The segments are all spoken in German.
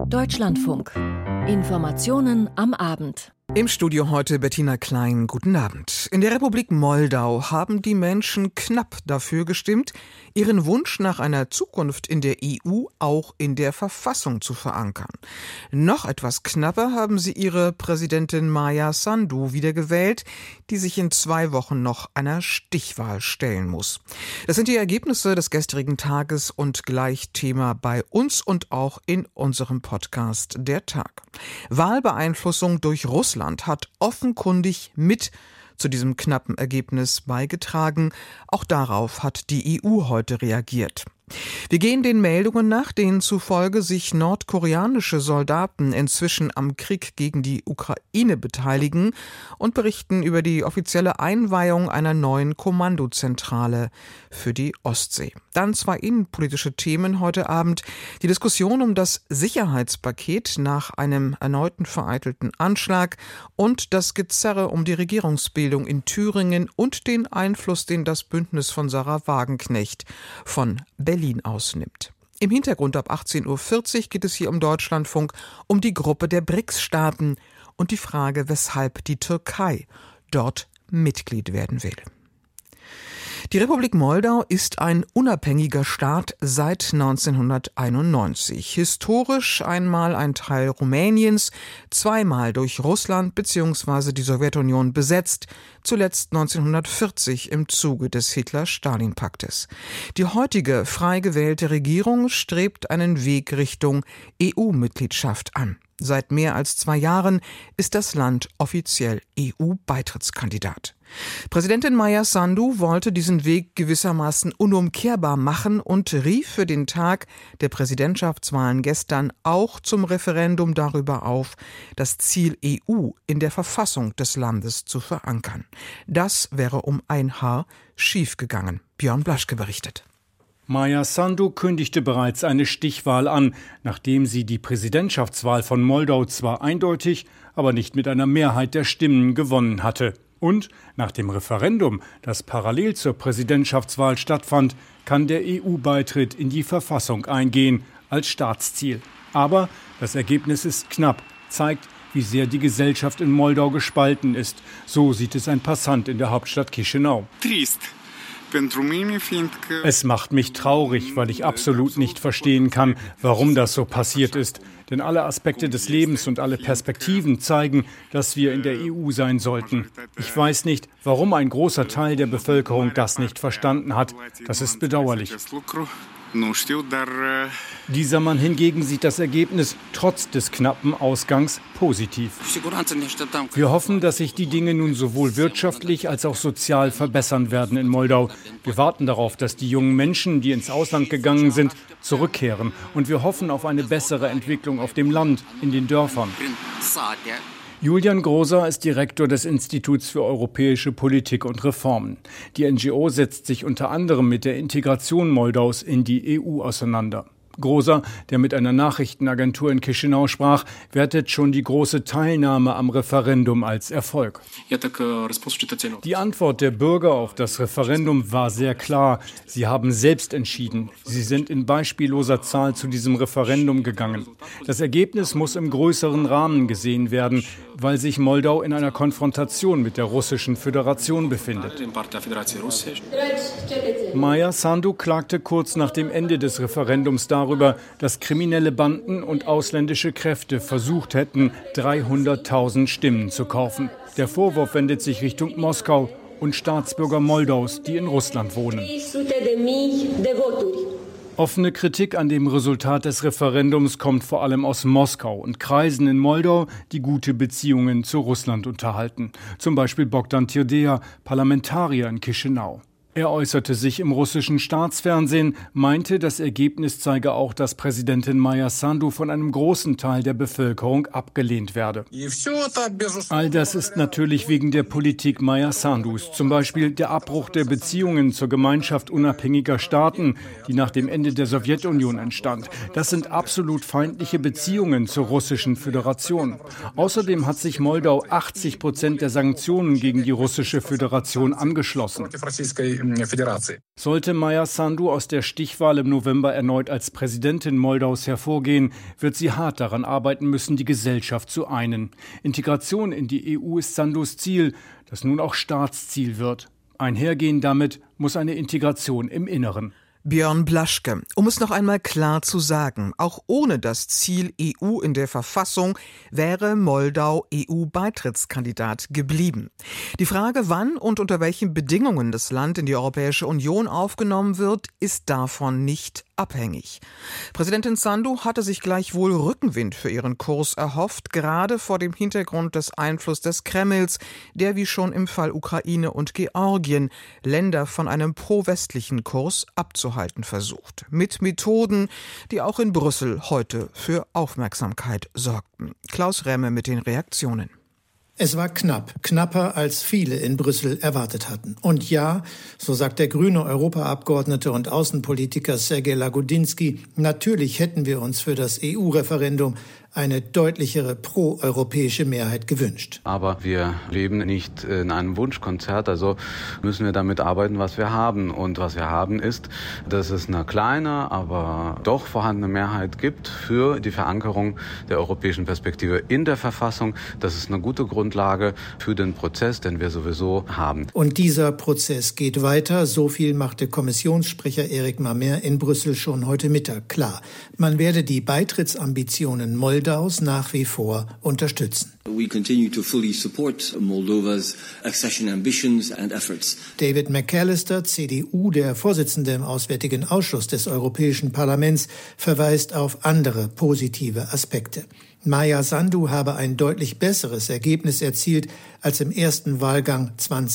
Deutschlandfunk. Informationen am Abend. Im Studio heute Bettina Klein. Guten Abend. In der Republik Moldau haben die Menschen knapp dafür gestimmt, ihren Wunsch nach einer Zukunft in der EU auch in der Verfassung zu verankern. Noch etwas knapper haben sie ihre Präsidentin Maia Sandu wiedergewählt, die sich in 2 Wochen noch einer Stichwahl stellen muss. Das sind die Ergebnisse des gestrigen Tages und gleich Thema bei uns und auch in unserem Podcast Der Tag. Wahlbeeinflussung durch Russland hat offenkundig mit zu diesem knappen Ergebnis beigetragen. Auch darauf hat die EU heute reagiert. Wir gehen den Meldungen nach, denen zufolge sich nordkoreanische Soldaten inzwischen am Krieg gegen die Ukraine beteiligen und berichten über die offizielle Einweihung einer neuen Kommandozentrale für die Ostsee. Dann 2 innenpolitische Themen heute Abend. Die Diskussion um das Sicherheitspaket nach einem erneuten vereitelten Anschlag und das Gezerre um die Regierungsbildung in Thüringen und den Einfluss, den das Bündnis von Sarah Wagenknecht von Berlin ausnimmt. Im Hintergrund ab 18.40 Uhr geht es hier im Deutschlandfunk um die Gruppe der BRICS-Staaten und die Frage, weshalb die Türkei dort Mitglied werden will. Die Republik Moldau ist ein unabhängiger Staat seit 1991. Historisch einmal ein Teil Rumäniens, zweimal durch Russland bzw. die Sowjetunion besetzt, zuletzt 1940 im Zuge des Hitler-Stalin-Paktes. Die heutige frei gewählte Regierung strebt einen Weg Richtung EU-Mitgliedschaft an. Seit mehr als 2 Jahren ist das Land offiziell EU-Beitrittskandidat. Präsidentin Maia Sandu wollte diesen Weg gewissermaßen unumkehrbar machen und rief für den Tag der Präsidentschaftswahlen gestern auch zum Referendum darüber auf, das Ziel EU in der Verfassung des Landes zu verankern. Das wäre um ein Haar schiefgegangen. Björn Blaschke berichtet. Maia Sandu kündigte bereits eine Stichwahl an, nachdem sie die Präsidentschaftswahl von Moldau zwar eindeutig, aber nicht mit einer Mehrheit der Stimmen gewonnen hatte. Und nach dem Referendum, das parallel zur Präsidentschaftswahl stattfand, kann der EU-Beitritt in die Verfassung eingehen als Staatsziel. Aber das Ergebnis ist knapp, zeigt, wie sehr die Gesellschaft in Moldau gespalten ist. So sieht es ein Passant in der Hauptstadt Chișinău. Es macht mich traurig, weil ich absolut nicht verstehen kann, warum das so passiert ist. Denn alle Aspekte des Lebens und alle Perspektiven zeigen, dass wir in der EU sein sollten. Ich weiß nicht, warum ein großer Teil der Bevölkerung das nicht verstanden hat. Das ist bedauerlich. Dieser Mann hingegen sieht das Ergebnis trotz des knappen Ausgangs positiv. Wir hoffen, dass sich die Dinge nun sowohl wirtschaftlich als auch sozial verbessern werden in Moldau. Wir warten darauf, dass die jungen Menschen, die ins Ausland gegangen sind, zurückkehren. Und wir hoffen auf eine bessere Entwicklung auf dem Land, in den Dörfern. Julian Groza ist Direktor des Instituts für europäische Politik und Reformen. Die NGO setzt sich unter anderem mit der Integration Moldaus in die EU auseinander. Groza, der mit einer Nachrichtenagentur in Chișinău sprach, wertet schon die große Teilnahme am Referendum als Erfolg. Die Antwort der Bürger auf das Referendum war sehr klar. Sie haben selbst entschieden. Sie sind in beispielloser Zahl zu diesem Referendum gegangen. Das Ergebnis muss im größeren Rahmen gesehen werden, weil sich Moldau in einer Konfrontation mit der Russischen Föderation befindet. Maia Sandu klagte kurz nach dem Ende des Referendums darüber, dass kriminelle Banden und ausländische Kräfte versucht hätten, 300.000 Stimmen zu kaufen. Der Vorwurf wendet sich Richtung Moskau und Staatsbürger Moldaus, die in Russland wohnen. Offene Kritik an dem Resultat des Referendums kommt vor allem aus Moskau und Kreisen in Moldau, die gute Beziehungen zu Russland unterhalten. Zum Beispiel Bogdan Tirdeja, Parlamentarier in Chișinău. Er äußerte sich im russischen Staatsfernsehen, meinte, das Ergebnis zeige auch, dass Präsidentin Maia Sandu von einem großen Teil der Bevölkerung abgelehnt werde. All das ist natürlich wegen der Politik Maia Sandus, zum Beispiel der Abbruch der Beziehungen zur Gemeinschaft unabhängiger Staaten, die nach dem Ende der Sowjetunion entstand. Das sind absolut feindliche Beziehungen zur Russischen Föderation. Außerdem hat sich Moldau 80% der Sanktionen gegen die Russische Föderation angeschlossen. Sollte Maja Sandu aus der Stichwahl im November erneut als Präsidentin Moldaus hervorgehen, wird sie hart daran arbeiten müssen, die Gesellschaft zu einen. Integration in die EU ist Sandus Ziel, das nun auch Staatsziel wird. Einhergehen damit muss eine Integration im Inneren. Björn Blaschke, um es noch einmal klar zu sagen, auch ohne das Ziel EU in der Verfassung wäre Moldau EU-Beitrittskandidat geblieben. Die Frage, wann und unter welchen Bedingungen das Land in die Europäische Union aufgenommen wird, ist davon nicht abhängig. Präsidentin Sandu hatte sich gleichwohl Rückenwind für ihren Kurs erhofft, gerade vor dem Hintergrund des Einflusses des Kremls, der wie schon im Fall Ukraine und Georgien Länder von einem pro-westlichen Kurs abzuhalten versucht. Mit Methoden, die auch in Brüssel heute für Aufmerksamkeit sorgten. Klaus Remme mit den Reaktionen. Es war knapp, knapper als viele in Brüssel erwartet hatten. Und ja, so sagt der grüne Europaabgeordnete und Außenpolitiker Sergej Lagodinsky, natürlich hätten wir uns für das EU-Referendum eine deutlichere pro-europäische Mehrheit gewünscht. Aber wir leben nicht in einem Wunschkonzert, also müssen wir damit arbeiten, was wir haben. Und was wir haben ist, dass es eine kleine, aber doch vorhandene Mehrheit gibt für die Verankerung der europäischen Perspektive in der Verfassung. Das ist eine gute Grundlage für den Prozess, den wir sowieso haben. Und dieser Prozess geht weiter. So viel machte Kommissionssprecher Eric Mamer in Brüssel schon heute Mittag klar. Man werde die Beitrittsambitionen Moldaus nach wie vor unterstützen. We continue to fully support Moldova's accession ambitions and efforts. David McAllister, CDU, der Vorsitzende im Auswärtigen Ausschuss des Europäischen Parlaments, verweist auf andere positive Aspekte. Maja Sandu habe ein deutlich besseres Ergebnis erzielt als im ersten Wahlgang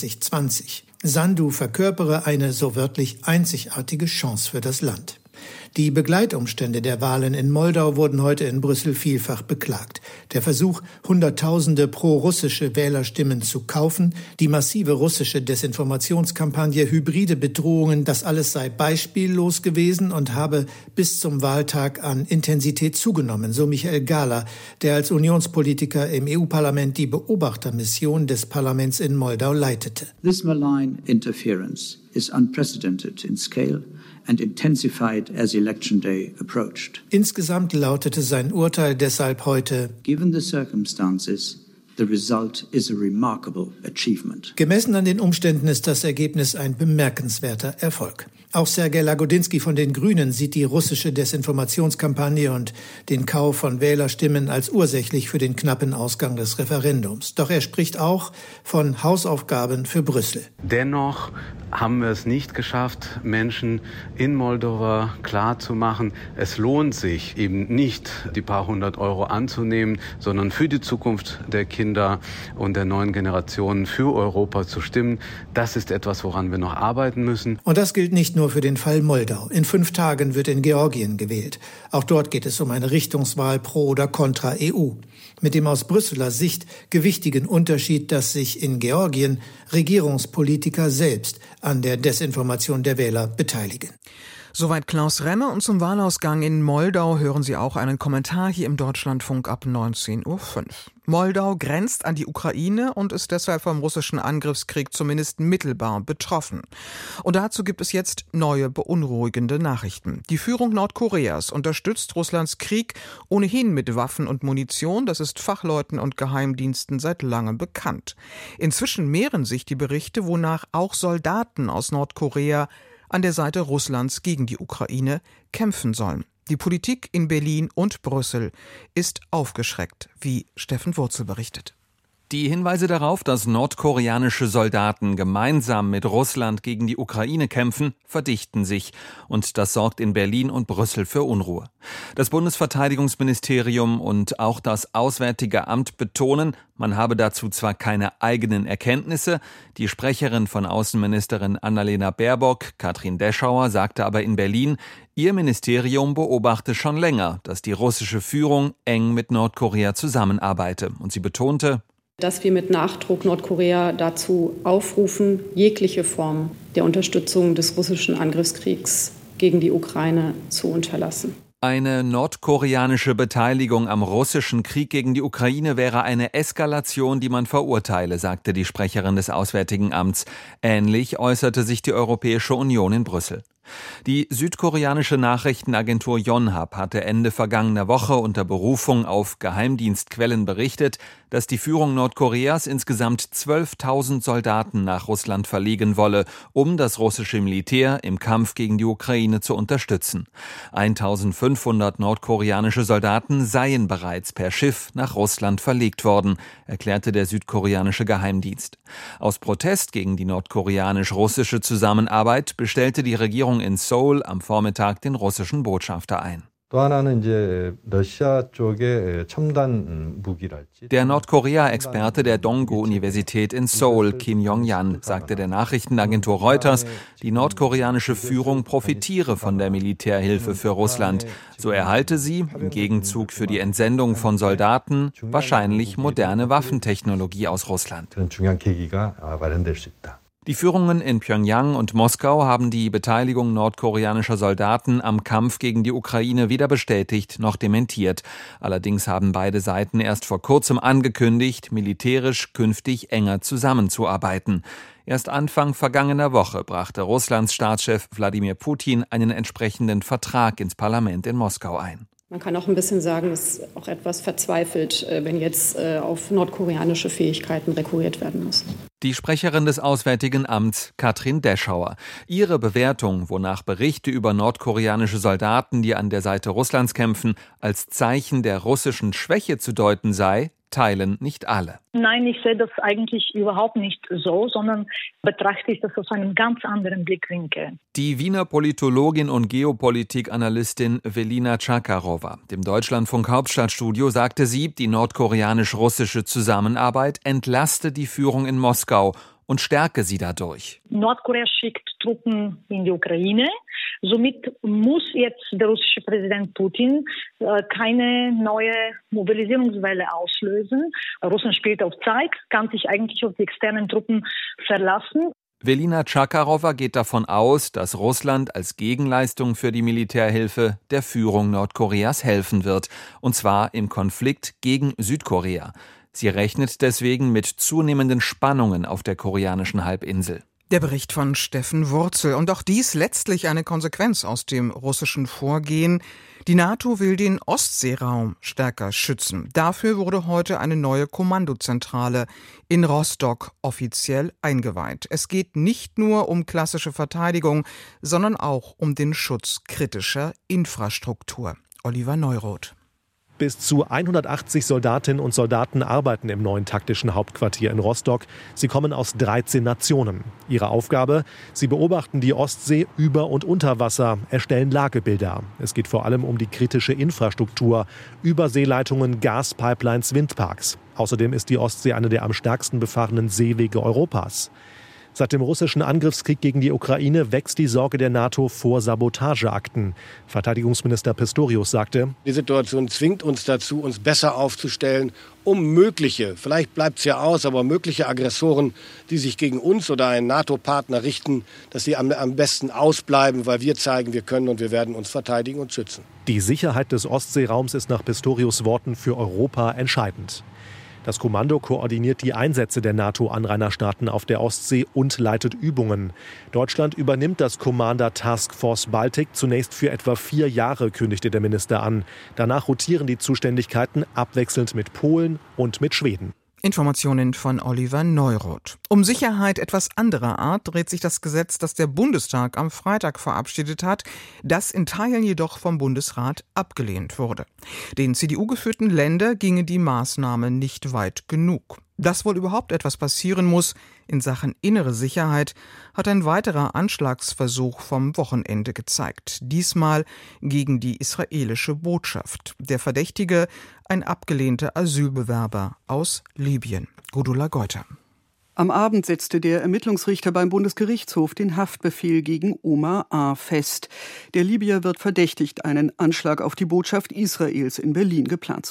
2020. Sandu verkörpere eine so wörtlich einzigartige Chance für das Land. Die Begleitumstände der Wahlen in Moldau wurden heute in Brüssel vielfach beklagt. Der Versuch, Hunderttausende pro-russische Wählerstimmen zu kaufen, die massive russische Desinformationskampagne, hybride Bedrohungen, das alles sei beispiellos gewesen und habe bis zum Wahltag an Intensität zugenommen, so Michael Gahler, der als Unionspolitiker im EU-Parlament die Beobachtermission des Parlaments in Moldau leitete. This malign interference is unprecedented in scale and intensified as election day approached. Insgesamt lautete sein Urteil deshalb heute: Given the circumstances, the result is a remarkable achievement. Gemessen an den Umständen ist das Ergebnis ein bemerkenswerter Erfolg. Auch Sergej Lagodinsky von den Grünen sieht die russische Desinformationskampagne und den Kauf von Wählerstimmen als ursächlich für den knappen Ausgang des Referendums. Doch er spricht auch von Hausaufgaben für Brüssel. Dennoch haben wir es nicht geschafft, Menschen in Moldova klarzumachen, es lohnt sich eben nicht, die paar 100 Euro anzunehmen, sondern für die Zukunft der Kinder und der neuen Generationen für Europa zu stimmen. Das ist etwas, woran wir noch arbeiten müssen. Und das gilt nicht nur für den Fall Moldau. In 5 Tagen wird in Georgien gewählt. Auch dort geht es um eine Richtungswahl pro oder contra EU. Mit dem aus Brüsseler Sicht gewichtigen Unterschied, dass sich in Georgien Regierungspolitiker selbst an der Desinformation der Wähler beteiligen. Soweit Klaus Remme, und zum Wahlausgang in Moldau hören Sie auch einen Kommentar hier im Deutschlandfunk ab 19:05 Uhr. Moldau grenzt an die Ukraine und ist deshalb vom russischen Angriffskrieg zumindest mittelbar betroffen. Und dazu gibt es jetzt neue beunruhigende Nachrichten. Die Führung Nordkoreas unterstützt Russlands Krieg ohnehin mit Waffen und Munition. Das ist Fachleuten und Geheimdiensten seit langem bekannt. Inzwischen mehren sich die Berichte, wonach auch Soldaten aus Nordkorea an der Seite Russlands gegen die Ukraine kämpfen sollen. Die Politik in Berlin und Brüssel ist aufgeschreckt, wie Steffen Wurzel berichtet. Die Hinweise darauf, dass nordkoreanische Soldaten gemeinsam mit Russland gegen die Ukraine kämpfen, verdichten sich. Und das sorgt in Berlin und Brüssel für Unruhe. Das Bundesverteidigungsministerium und auch das Auswärtige Amt betonen, man habe dazu zwar keine eigenen Erkenntnisse. Die Sprecherin von Außenministerin Annalena Baerbock, Katrin Deschauer, sagte aber in Berlin, ihr Ministerium beobachte schon länger, dass die russische Führung eng mit Nordkorea zusammenarbeite. Und sie betonte, dass wir mit Nachdruck Nordkorea dazu aufrufen, jegliche Form der Unterstützung des russischen Angriffskriegs gegen die Ukraine zu unterlassen. Eine nordkoreanische Beteiligung am russischen Krieg gegen die Ukraine wäre eine Eskalation, die man verurteile, sagte die Sprecherin des Auswärtigen Amts. Ähnlich äußerte sich die Europäische Union in Brüssel. Die südkoreanische Nachrichtenagentur Yonhap hatte Ende vergangener Woche unter Berufung auf Geheimdienstquellen berichtet, dass die Führung Nordkoreas insgesamt 12.000 Soldaten nach Russland verlegen wolle, um das russische Militär im Kampf gegen die Ukraine zu unterstützen. 1.500 nordkoreanische Soldaten seien bereits per Schiff nach Russland verlegt worden, erklärte der südkoreanische Geheimdienst. Aus Protest gegen die nordkoreanisch-russische Zusammenarbeit bestellte die Regierung in Seoul am Vormittag den russischen Botschafter ein. Der Nordkorea-Experte der Donggu-Universität in Seoul, Kim Yong-jan, sagte der Nachrichtenagentur Reuters, die nordkoreanische Führung profitiere von der Militärhilfe für Russland. So erhalte sie, im Gegenzug für die Entsendung von Soldaten, wahrscheinlich moderne Waffentechnologie aus Russland. Die Führungen in Pjöngjang und Moskau haben die Beteiligung nordkoreanischer Soldaten am Kampf gegen die Ukraine weder bestätigt noch dementiert. Allerdings haben beide Seiten erst vor kurzem angekündigt, militärisch künftig enger zusammenzuarbeiten. Erst Anfang vergangener Woche brachte Russlands Staatschef Wladimir Putin einen entsprechenden Vertrag ins Parlament in Moskau ein. Man kann auch ein bisschen sagen, es ist auch etwas verzweifelt, wenn jetzt auf nordkoreanische Fähigkeiten rekurriert werden muss. Die Sprecherin des Auswärtigen Amts, Katrin Deschauer. Ihre Bewertung, wonach Berichte über nordkoreanische Soldaten, die an der Seite Russlands kämpfen, als Zeichen der russischen Schwäche zu deuten sei, teilen nicht alle. Nein, ich sehe das eigentlich überhaupt nicht so, sondern betrachte ich das aus einem ganz anderen Blickwinkel. Die Wiener Politologin und Geopolitikanalystin Velina Chakarova. Dem Deutschlandfunk Hauptstadtstudio sagte sie, die nordkoreanisch-russische Zusammenarbeit entlaste die Führung in Moskau und stärke sie dadurch. Nordkorea schickt Truppen in die Ukraine. Somit muss jetzt der russische Präsident Putin keine neue Mobilisierungswelle auslösen. Russland spielt auf Zeit, kann sich eigentlich auf die externen Truppen verlassen. Velina Chakarova geht davon aus, dass Russland als Gegenleistung für die Militärhilfe der Führung Nordkoreas helfen wird, und zwar im Konflikt gegen Südkorea. Sie rechnet deswegen mit zunehmenden Spannungen auf der koreanischen Halbinsel. Der Bericht von Steffen Wurzel. Und auch dies letztlich eine Konsequenz aus dem russischen Vorgehen. Die NATO will den Ostseeraum stärker schützen. Dafür wurde heute eine neue Kommandozentrale in Rostock offiziell eingeweiht. Es geht nicht nur um klassische Verteidigung, sondern auch um den Schutz kritischer Infrastruktur. Oliver Neuroth. Bis zu 180 Soldatinnen und Soldaten arbeiten im neuen taktischen Hauptquartier in Rostock. Sie kommen aus 13 Nationen. Ihre Aufgabe? Sie beobachten die Ostsee über und unter Wasser, erstellen Lagebilder. Es geht vor allem um die kritische Infrastruktur, Überseeleitungen, Gaspipelines, Windparks. Außerdem ist die Ostsee eine der am stärksten befahrenen Seewege Europas. Seit dem russischen Angriffskrieg gegen die Ukraine wächst die Sorge der NATO vor Sabotageakten. Verteidigungsminister Pistorius sagte: Die Situation zwingt uns dazu, uns besser aufzustellen, um mögliche, vielleicht bleibt es ja aus, aber mögliche Aggressoren, die sich gegen uns oder einen NATO-Partner richten, dass sie am besten ausbleiben, weil wir zeigen, wir können und wir werden uns verteidigen und schützen. Die Sicherheit des Ostseeraums ist nach Pistorius' Worten für Europa entscheidend. Das Kommando koordiniert die Einsätze der NATO-Anrainerstaaten auf der Ostsee und leitet Übungen. Deutschland übernimmt das Commander Task Force Baltic zunächst für etwa 4 Jahre, kündigte der Minister an. Danach rotieren die Zuständigkeiten abwechselnd mit Polen und mit Schweden. Informationen von Oliver Neuroth. Um Sicherheit etwas anderer Art dreht sich das Gesetz, das der Bundestag am Freitag verabschiedet hat, das in Teilen jedoch vom Bundesrat abgelehnt wurde. Den CDU-geführten Ländern ginge die Maßnahme nicht weit genug. Dass wohl überhaupt etwas passieren muss in Sachen innere Sicherheit, hat ein weiterer Anschlagsversuch vom Wochenende gezeigt. Diesmal gegen die israelische Botschaft. Der Verdächtige, ein abgelehnter Asylbewerber aus Libyen. Gudula Geuter. Am Abend setzte der Ermittlungsrichter beim Bundesgerichtshof den Haftbefehl gegen Omar A. fest. Der Libyer wird verdächtigt, einen Anschlag auf die Botschaft Israels in Berlin geplant zu haben.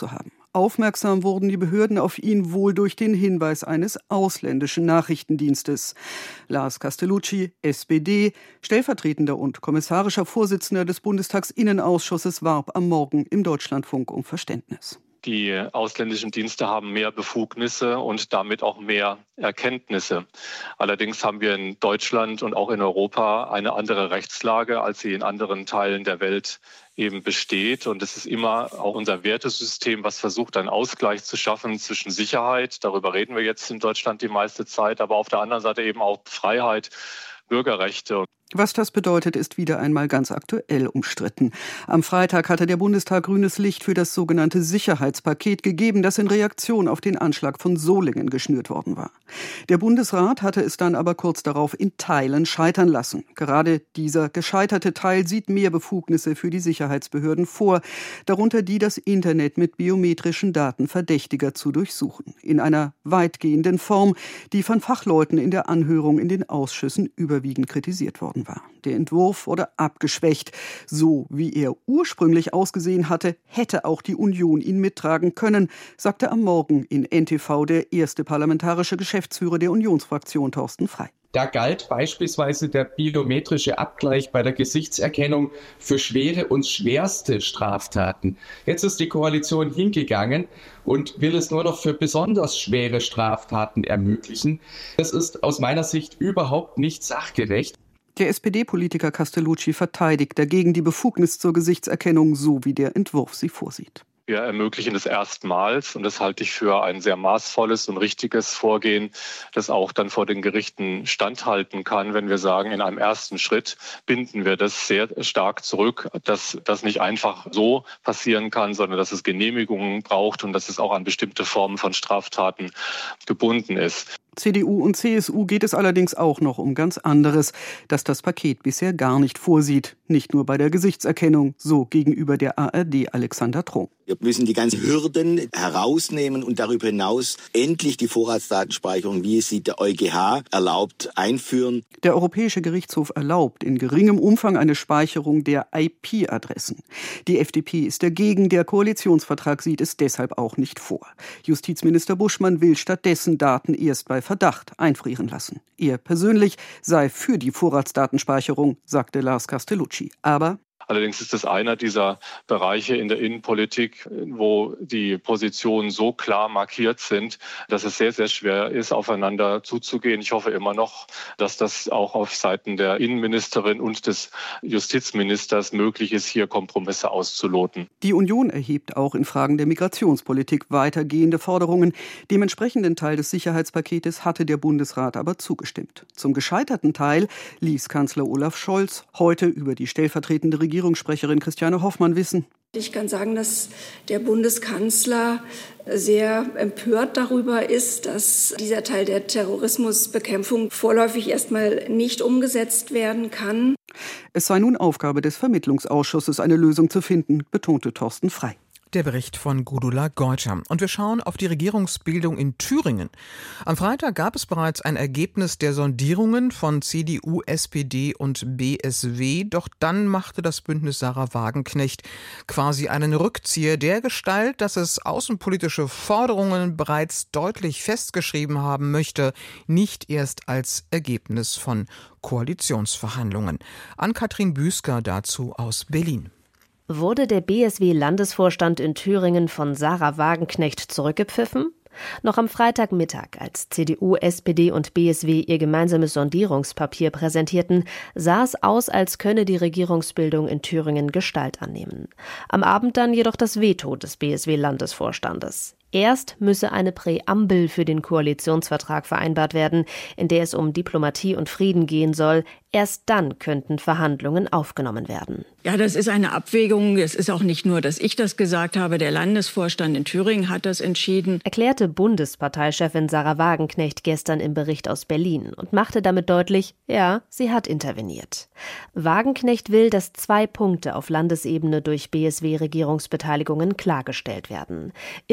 Aufmerksam wurden die Behörden auf ihn wohl durch den Hinweis eines ausländischen Nachrichtendienstes. Lars Castellucci, SPD, stellvertretender und kommissarischer Vorsitzender des Bundestagsinnenausschusses, warb am Morgen im Deutschlandfunk um Verständnis. Die ausländischen Dienste haben mehr Befugnisse und damit auch mehr Erkenntnisse. Allerdings haben wir in Deutschland und auch in Europa eine andere Rechtslage, als sie in anderen Teilen der Welt eben besteht. Und es ist immer auch unser Wertesystem, was versucht, einen Ausgleich zu schaffen zwischen Sicherheit, darüber reden wir jetzt in Deutschland die meiste Zeit, aber auf der anderen Seite eben auch Freiheit, Bürgerrechte. Was das bedeutet, ist wieder einmal ganz aktuell umstritten. Am Freitag hatte der Bundestag grünes Licht für das sogenannte Sicherheitspaket gegeben, das in Reaktion auf den Anschlag von Solingen geschnürt worden war. Der Bundesrat hatte es dann aber kurz darauf in Teilen scheitern lassen. Gerade dieser gescheiterte Teil sieht mehr Befugnisse für die Sicherheitsbehörden vor, darunter die, das Internet mit biometrischen Daten Verdächtiger zu durchsuchen. In einer weitgehenden Form, die von Fachleuten in der Anhörung in den Ausschüssen überwiegend kritisiert worden war. Der Entwurf wurde abgeschwächt. So wie er ursprünglich ausgesehen hatte, hätte auch die Union ihn mittragen können, sagte am Morgen in NTV der erste parlamentarische Geschäftsführer der Unionsfraktion Thorsten Frey. Da galt beispielsweise der biometrische Abgleich bei der Gesichtserkennung für schwere und schwerste Straftaten. Jetzt ist die Koalition hingegangen und will es nur noch für besonders schwere Straftaten ermöglichen. Das ist aus meiner Sicht überhaupt nicht sachgerecht. Der SPD-Politiker Castellucci verteidigt dagegen die Befugnis zur Gesichtserkennung, so wie der Entwurf sie vorsieht. Wir ermöglichen es erstmals und das halte ich für ein sehr maßvolles und richtiges Vorgehen, das auch dann vor den Gerichten standhalten kann, wenn wir sagen, in einem ersten Schritt binden wir das sehr stark zurück, dass das nicht einfach so passieren kann, sondern dass es Genehmigungen braucht und dass es auch an bestimmte Formen von Straftaten gebunden ist. CDU und CSU geht es allerdings auch noch um ganz anderes, das das Paket bisher gar nicht vorsieht. Nicht nur bei der Gesichtserkennung, so gegenüber der ARD Alexander Tronk. Wir müssen die ganzen Hürden herausnehmen und darüber hinaus endlich die Vorratsdatenspeicherung, wie es sie der EuGH erlaubt, einführen. Der Europäische Gerichtshof erlaubt in geringem Umfang eine Speicherung der IP-Adressen. Die FDP ist dagegen, der Koalitionsvertrag sieht es deshalb auch nicht vor. Justizminister Buschmann will stattdessen Daten erst bei Verdacht einfrieren lassen. Er persönlich sei für die Vorratsdatenspeicherung, sagte Lars Castellucci. Aber allerdings ist es einer dieser Bereiche in der Innenpolitik, wo die Positionen so klar markiert sind, dass es sehr, sehr schwer ist, aufeinander zuzugehen. Ich hoffe immer noch, dass das auch auf Seiten der Innenministerin und des Justizministers möglich ist, hier Kompromisse auszuloten. Die Union erhebt auch in Fragen der Migrationspolitik weitergehende Forderungen. Dem entsprechenden Teil des Sicherheitspaketes hatte der Bundesrat aber zugestimmt. Zum gescheiterten Teil ließ Kanzler Olaf Scholz heute über die stellvertretende Regierungssprecherin Christiane Hoffmann wissen. Ich kann sagen, dass der Bundeskanzler sehr empört darüber ist, dass dieser Teil der Terrorismusbekämpfung vorläufig erstmal nicht umgesetzt werden kann. Es sei nun Aufgabe des Vermittlungsausschusses, eine Lösung zu finden, betonte Thorsten Frey. Der Bericht von Gudula Geutscher. Und wir schauen auf die Regierungsbildung in Thüringen. Am Freitag gab es bereits ein Ergebnis der Sondierungen von CDU, SPD und BSW. Doch dann machte das Bündnis Sarah Wagenknecht quasi einen Rückzieher dergestalt, dass es außenpolitische Forderungen bereits deutlich festgeschrieben haben möchte, nicht erst als Ergebnis von Koalitionsverhandlungen. Ann-Kathrin Büsker dazu aus Berlin. Wurde der BSW-Landesvorstand in Thüringen von Sarah Wagenknecht zurückgepfiffen? Noch am Freitagmittag, als CDU, SPD und BSW ihr gemeinsames Sondierungspapier präsentierten, sah es aus, als könne die Regierungsbildung in Thüringen Gestalt annehmen. Am Abend dann jedoch das Veto des BSW-Landesvorstandes. Erst müsse eine Präambel für den Koalitionsvertrag vereinbart werden, in der es um Diplomatie und Frieden gehen soll. Erst dann könnten Verhandlungen aufgenommen werden. Ja, das ist eine Abwägung. Es ist auch nicht nur, dass ich das gesagt habe. Der Landesvorstand in Thüringen hat das entschieden, erklärte Bundesparteichefin Sarah Wagenknecht gestern im Bericht aus Berlin und machte damit deutlich, ja, sie hat interveniert. Wagenknecht will, dass 2 Punkte auf Landesebene durch BSW-Regierungsbeteiligungen klargestellt werden. Im Ukraine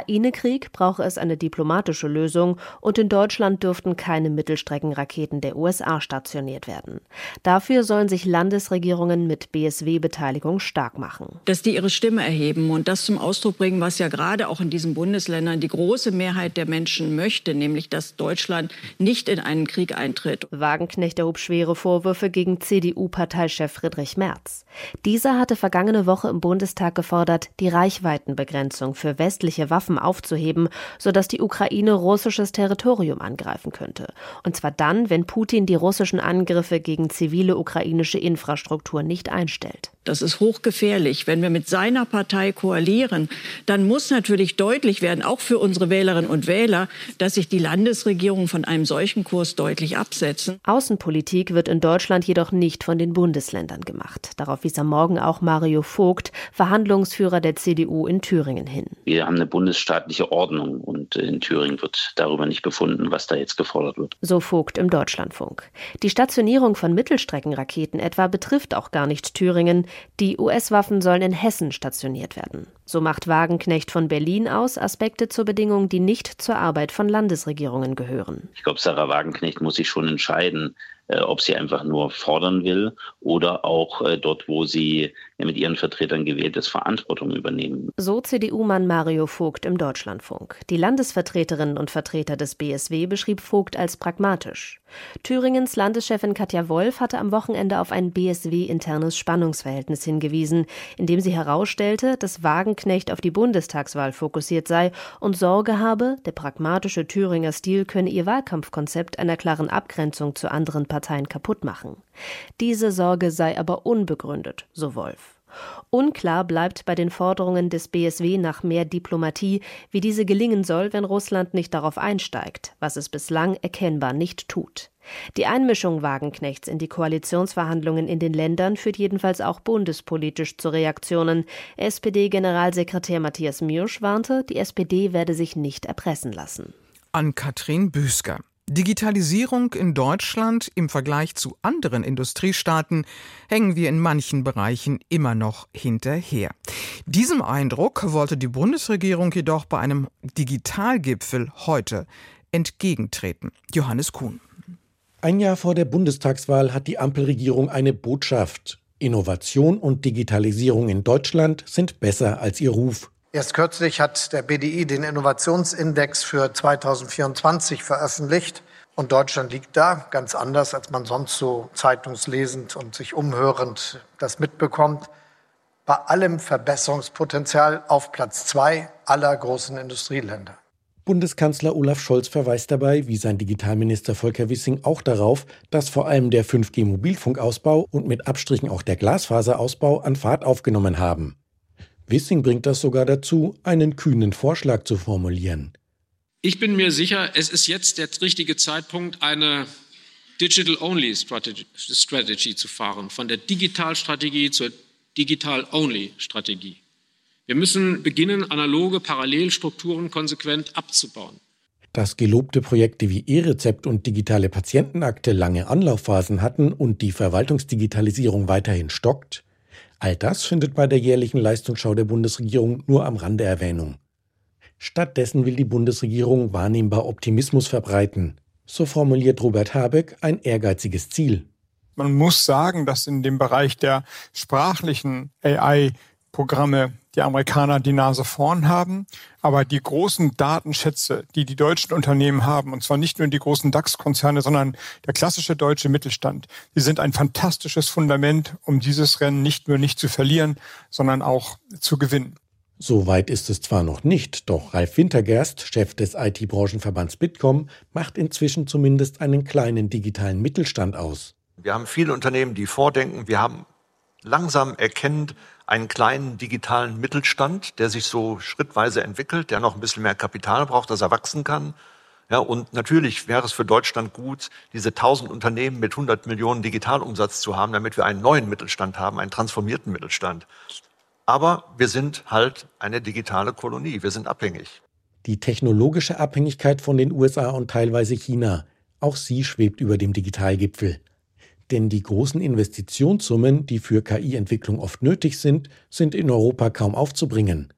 Ukraine-Krieg brauche es eine diplomatische Lösung und in Deutschland dürften keine Mittelstreckenraketen der USA stationiert werden. Dafür sollen sich Landesregierungen mit BSW-Beteiligung stark machen. Dass die ihre Stimme erheben und das zum Ausdruck bringen, was ja gerade auch in diesen Bundesländern die große Mehrheit der Menschen möchte, nämlich dass Deutschland nicht in einen Krieg eintritt. Wagenknecht erhob schwere Vorwürfe gegen CDU-Parteichef Friedrich Merz. Dieser hatte vergangene Woche im Bundestag gefordert, die Reichweitenbegrenzung für westliche Waffen aufzuheben, sodass die Ukraine russisches Territorium angreifen könnte. Und zwar dann, wenn Putin die russischen Angriffe gegen zivile ukrainische Infrastruktur nicht einstellt. Das ist hochgefährlich. Wenn wir mit seiner Partei koalieren, dann muss natürlich deutlich werden, auch für unsere Wählerinnen und Wähler, dass sich die Landesregierungen von einem solchen Kurs deutlich absetzen. Außenpolitik wird in Deutschland jedoch nicht von den Bundesländern gemacht. Darauf wies am Morgen auch Mario Vogt, Verhandlungsführer der CDU in Thüringen, hin. Wir haben eine bundesstaatliche Ordnung und in Thüringen wird darüber nicht befunden, was da jetzt gefordert wird. So Vogt im Deutschlandfunk. Die Stationierung von Mittelstreckenraketen etwa betrifft auch gar nicht Thüringen. Die US-Waffen sollen in Hessen stationiert werden. So macht Wagenknecht von Berlin aus Aspekte zur Bedingung, die nicht zur Arbeit von Landesregierungen gehören. Ich glaube, Sarah Wagenknecht muss sich schon entscheiden, ob sie einfach nur fordern will oder auch dort, wo sie mit ihren Vertretern gewählt ist, Verantwortung übernehmen. So CDU-Mann Mario Vogt im Deutschlandfunk. Die Landesvertreterinnen und Vertreter des BSW beschrieb Vogt als pragmatisch. Thüringens Landeschefin Katja Wolf hatte am Wochenende auf ein BSW-internes Spannungsverhältnis hingewiesen, indem sie herausstellte, dass Wagenknecht auf die Bundestagswahl fokussiert sei und Sorge habe, der pragmatische Thüringer Stil könne ihr Wahlkampfkonzept einer klaren Abgrenzung zu anderen Parteien kaputt machen. Diese Sorge sei aber unbegründet, so Wolf. Unklar bleibt bei den Forderungen des BSW nach mehr Diplomatie, wie diese gelingen soll, wenn Russland nicht darauf einsteigt, was es bislang erkennbar nicht tut. Die Einmischung Wagenknechts in die Koalitionsverhandlungen in den Ländern führt jedenfalls auch bundespolitisch zu Reaktionen. SPD-Generalsekretär Matthias Mürsch warnte, die SPD werde sich nicht erpressen lassen. Ann-Kathrin Büsker. Digitalisierung in Deutschland im Vergleich zu anderen Industriestaaten hängen wir in manchen Bereichen immer noch hinterher. Diesem Eindruck wollte die Bundesregierung jedoch bei einem Digitalgipfel heute entgegentreten. Johannes Kuhn. Ein Jahr vor der Bundestagswahl hat die Ampelregierung eine Botschaft. Innovation und Digitalisierung in Deutschland sind besser als ihr Ruf. Erst kürzlich hat der BDI den Innovationsindex für 2024 veröffentlicht. Und Deutschland liegt da ganz anders, als man sonst so zeitungslesend und sich umhörend das mitbekommt. Bei allem Verbesserungspotenzial auf Platz 2 aller großen Industrieländer. Bundeskanzler Olaf Scholz verweist dabei, wie sein Digitalminister Volker Wissing, auch darauf, dass vor allem der 5G-Mobilfunkausbau und mit Abstrichen auch der Glasfaserausbau an Fahrt aufgenommen haben. Wissing bringt das sogar dazu, einen kühnen Vorschlag zu formulieren. Ich bin mir sicher, es ist jetzt der richtige Zeitpunkt, eine Digital-Only-Strategy zu fahren, von der Digitalstrategie zur Digital-Only-Strategie. Wir müssen beginnen, analoge Parallelstrukturen konsequent abzubauen. Dass gelobte Projekte wie E-Rezept und digitale Patientenakte lange Anlaufphasen hatten und die Verwaltungsdigitalisierung weiterhin stockt, all das findet bei der jährlichen Leistungsschau der Bundesregierung nur am Rande Erwähnung. Stattdessen will die Bundesregierung wahrnehmbar Optimismus verbreiten. So formuliert Robert Habeck ein ehrgeiziges Ziel. Man muss sagen, dass in dem Bereich der sprachlichen AI-Programme die Amerikaner die Nase vorn haben. Aber die großen Datenschätze, die die deutschen Unternehmen haben, und zwar nicht nur die großen DAX-Konzerne, sondern der klassische deutsche Mittelstand, die sind ein fantastisches Fundament, um dieses Rennen nicht nur nicht zu verlieren, sondern auch zu gewinnen. So weit ist es zwar noch nicht, doch Ralf Wintergerst, Chef des IT-Branchenverbands Bitkom, macht inzwischen zumindest einen kleinen digitalen Mittelstand aus. Wir haben viele Unternehmen, die vordenken. Wir haben langsam erkennend einen kleinen digitalen Mittelstand, der sich so schrittweise entwickelt, der noch ein bisschen mehr Kapital braucht, dass er wachsen kann. Ja, und natürlich wäre es für Deutschland gut, diese 1000 Unternehmen mit 100 Millionen Digitalumsatz zu haben, damit wir einen neuen Mittelstand haben, einen transformierten Mittelstand. Aber wir sind halt eine digitale Kolonie, wir sind abhängig. Die technologische Abhängigkeit von den USA und teilweise China, auch sie schwebt über dem Digitalgipfel. Denn die großen Investitionssummen, die für KI-Entwicklung oft nötig sind, sind in Europa kaum aufzubringen.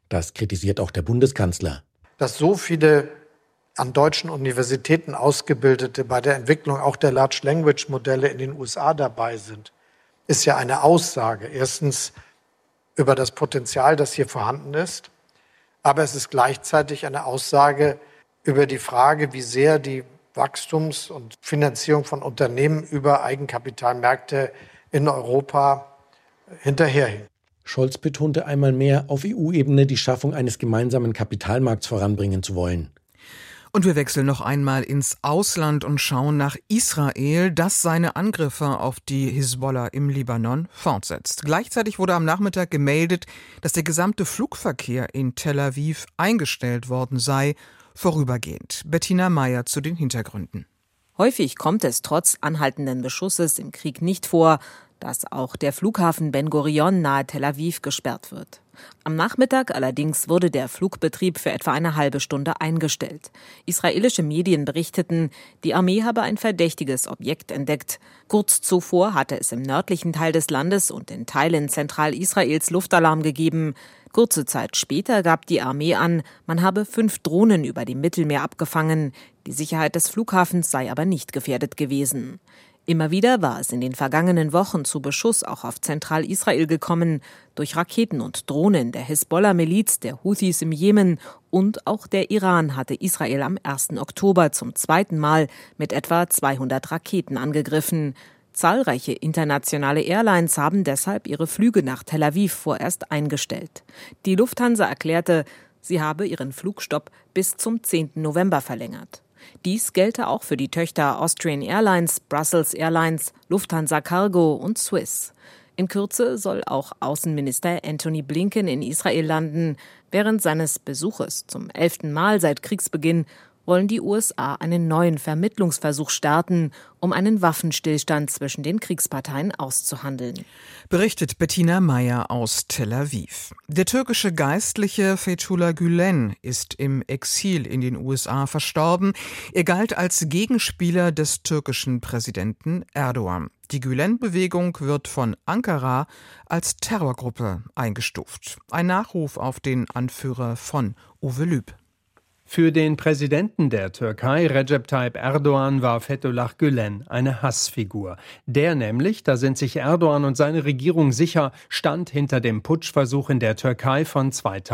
Das kritisiert auch der Bundeskanzler. Dass so viele an deutschen Universitäten Ausgebildete bei der Entwicklung auch der Large-Language-Modelle in den USA dabei sind, ist ja eine Aussage. Erstens über das Potenzial, das hier vorhanden ist. Aber es ist gleichzeitig eine Aussage über die Frage, wie sehr die Wachstums- und Finanzierung von Unternehmen über Eigenkapitalmärkte in Europa hinterherhinkt. Scholz betonte einmal mehr, auf EU-Ebene die Schaffung eines gemeinsamen Kapitalmarkts voranbringen zu wollen. Und wir wechseln noch einmal ins Ausland und schauen nach Israel, das seine Angriffe auf die Hisbollah im Libanon fortsetzt. Gleichzeitig wurde am Nachmittag gemeldet, dass der gesamte Flugverkehr in Tel Aviv eingestellt worden sei, vorübergehend. Bettina Meyer zu den Hintergründen. Häufig kommt es trotz anhaltenden Beschusses im Krieg nicht vor, dass auch der Flughafen Ben Gurion nahe Tel Aviv gesperrt wird. Am Nachmittag allerdings wurde der Flugbetrieb für etwa eine halbe Stunde eingestellt. Israelische Medien berichteten, die Armee habe ein verdächtiges Objekt entdeckt. Kurz zuvor hatte es im nördlichen Teil des Landes und in Teilen Zentralisraels Luftalarm gegeben. Kurze Zeit später gab die Armee an, man habe 5 Drohnen über dem Mittelmeer abgefangen. Die Sicherheit des Flughafens sei aber nicht gefährdet gewesen. Immer wieder war es in den vergangenen Wochen zu Beschuss auch auf Zentralisrael gekommen, durch Raketen und Drohnen der Hisbollah-Miliz, der Houthis im Jemen und auch der Iran hatte Israel am 1. Oktober zum 2. Mal mit etwa 200 Raketen angegriffen. Zahlreiche internationale Airlines haben deshalb ihre Flüge nach Tel Aviv vorerst eingestellt. Die Lufthansa erklärte, sie habe ihren Flugstopp bis zum 10. November verlängert. Dies gelte auch für die Töchter Austrian Airlines, Brussels Airlines, Lufthansa Cargo und Swiss. In Kürze soll auch Außenminister Antony Blinken in Israel landen. Während seines Besuches zum 11. Mal seit Kriegsbeginn wollen die USA einen neuen Vermittlungsversuch starten, um einen Waffenstillstand zwischen den Kriegsparteien auszuhandeln. Berichtet Bettina Meyer aus Tel Aviv. Der türkische Geistliche Fethullah Gülen ist im Exil in den USA verstorben. Er galt als Gegenspieler des türkischen Präsidenten Erdogan. Die Gülen-Bewegung wird von Ankara als Terrorgruppe eingestuft. Ein Nachruf auf den Anführer von Uwe Lüb. Für den Präsidenten der Türkei, Recep Tayyip Erdogan, war Fethullah Gülen eine Hassfigur. Der nämlich, da sind sich Erdogan und seine Regierung sicher, stand hinter dem Putschversuch in der Türkei von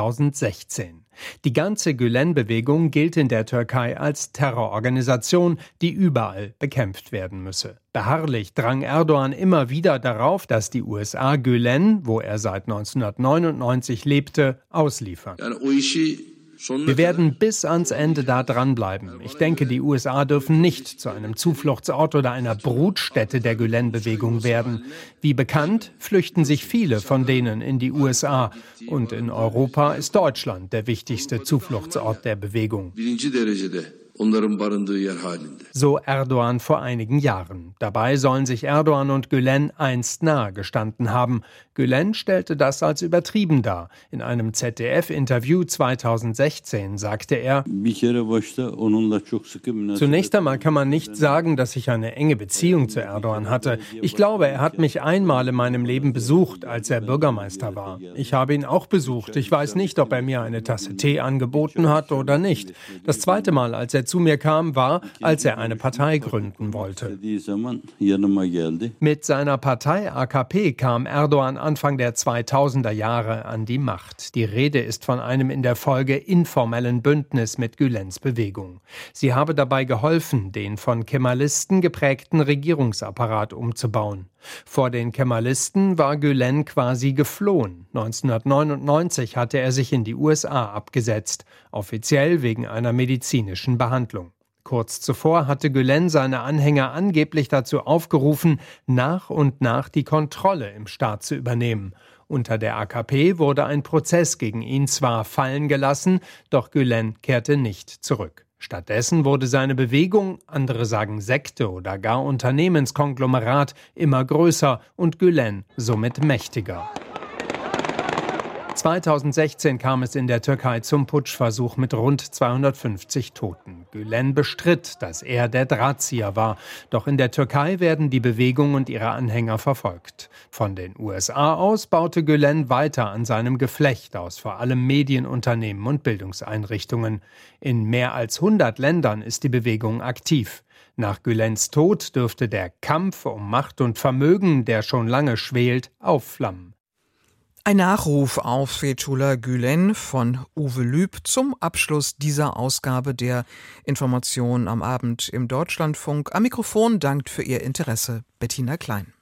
2016. Die ganze Gülen-Bewegung gilt in der Türkei als Terrororganisation, die überall bekämpft werden müsse. Beharrlich drang Erdogan immer wieder darauf, dass die USA Gülen, wo er seit 1999 lebte, ausliefern. Wir werden bis ans Ende da dranbleiben. Ich denke, die USA dürfen nicht zu einem Zufluchtsort oder einer Brutstätte der Gülen-Bewegung werden. Wie bekannt, flüchten sich viele von denen in die USA. Und in Europa ist Deutschland der wichtigste Zufluchtsort der Bewegung. So Erdogan vor einigen Jahren. Dabei sollen sich Erdogan und Gülen einst nahe gestanden haben. Gülen stellte das als übertrieben dar. In einem ZDF-Interview 2016 sagte er: Zunächst einmal kann man nicht sagen, dass ich eine enge Beziehung zu Erdogan hatte. Ich glaube, er hat mich einmal in meinem Leben besucht, als er Bürgermeister war. Ich habe ihn auch besucht. Ich weiß nicht, ob er mir eine Tasse Tee angeboten hat oder nicht. Das zweite Mal, als er zu mir kam, war, als er eine Partei gründen wollte. Mit seiner Partei AKP kam Erdogan Anfang der 2000er Jahre an die Macht. Die Rede ist von einem in der Folge informellen Bündnis mit Gülens Bewegung. Sie habe dabei geholfen, den von Kemalisten geprägten Regierungsapparat umzubauen. Vor den Kemalisten war Gülen quasi geflohen. 1999 hatte er sich in die USA abgesetzt, offiziell wegen einer medizinischen Behandlung. Kurz zuvor hatte Gülen seine Anhänger angeblich dazu aufgerufen, nach und nach die Kontrolle im Staat zu übernehmen. Unter der AKP wurde ein Prozess gegen ihn zwar fallen gelassen, doch Gülen kehrte nicht zurück. Stattdessen wurde seine Bewegung, andere sagen Sekte oder gar Unternehmenskonglomerat, immer größer und Gülen somit mächtiger. 2016 kam es in der Türkei zum Putschversuch mit rund 250 Toten. Gülen bestritt, dass er der Drahtzieher war. Doch in der Türkei werden die Bewegung und ihre Anhänger verfolgt. Von den USA aus baute Gülen weiter an seinem Geflecht aus vor allem Medienunternehmen und Bildungseinrichtungen. In mehr als 100 Ländern ist die Bewegung aktiv. Nach Gülens Tod dürfte der Kampf um Macht und Vermögen, der schon lange schwelt, aufflammen. Ein Nachruf auf Fethullah Gülen von Uwe Lüb zum Abschluss dieser Ausgabe der Information am Abend im Deutschlandfunk. Am Mikrofon dankt für Ihr Interesse Bettina Klein.